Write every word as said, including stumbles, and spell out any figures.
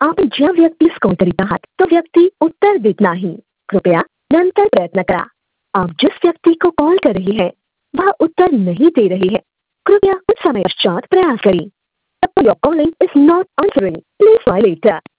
आपण ज्या व्यक्तीस कॉल करीत आहात तो व्यक्ति उत्तर देत नहीं, कृपया नंतर प्रयत्न करा। आप जिस व्यक्ति को कॉल कर रही है वह उत्तर नहीं दे रही है, कृपया कुछ समय पश्चात प्रयास करें। You're calling is not answering. Please try later.